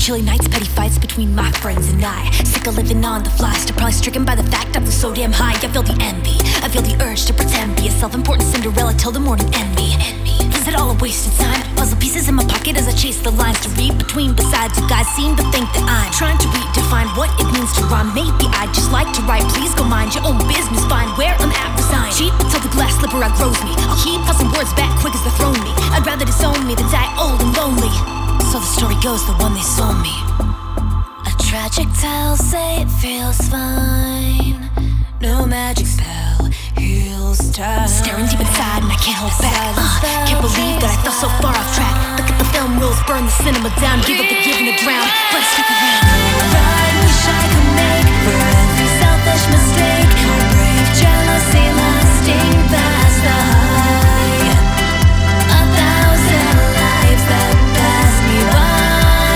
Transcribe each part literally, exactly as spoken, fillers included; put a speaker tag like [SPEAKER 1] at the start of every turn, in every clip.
[SPEAKER 1] Chilly nights, petty fights between my friends and I. Sick of living on the fly, still probably stricken by the fact I feel so damn high. I feel the envy, I feel the urge to pretend be a self-important Cinderella till the morning end me. Is it all a waste of time? Puzzle pieces in my pocket as I chase the lines to read between. Besides, you guys seem to think that I'm trying to redefine what it means to rhyme. Maybe I just like to write. Please go mind your own business. Find where I'm at, resign. Cheap till the glass slipper outgrows me. I'll keep tossing words back quick as they're thrown me. I'd rather disown me than die old and lonely. So the story goes, the one they sold me. A tragic tale, say it feels fine. No magic spell heals time. Staring deep inside and I can't hold back. uh, Can't believe that I fell so far off track. Look at the film rules, burn the cinema down. Give up the giving to drown, but stick around. I wish I could make for every selfish mistake. Heartbreak, jealousy, lasting past the high. A thousand lives that pass me by.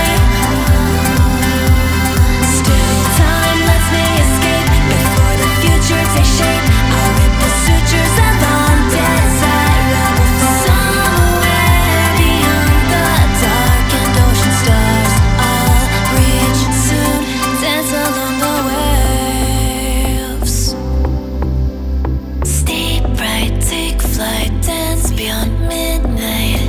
[SPEAKER 1] Still time lets me escape before the future takes shape. I'll rip the sutures of undead desire somewhere beyond the dark and ocean stars. I'll reach soon, dance along the waves. Stay bright, take flight, dance beyond midnight.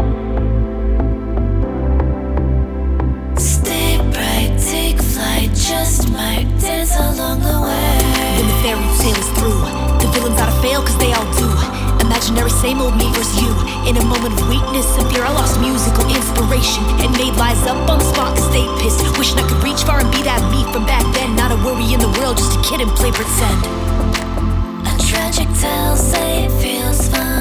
[SPEAKER 1] Stay bright, take flight, just might dance along the way. When the fairy tale is through, the villains ought to fail cause they all do. Imaginary same old me versus you. In a moment of weakness and fear, I lost musical inspiration and made lies up on the spot cause they pissed. Wishing I could reach far and be that me from back then. Not a worry in the world, just a kid and play pretend. A tragic tale, say it feels fine.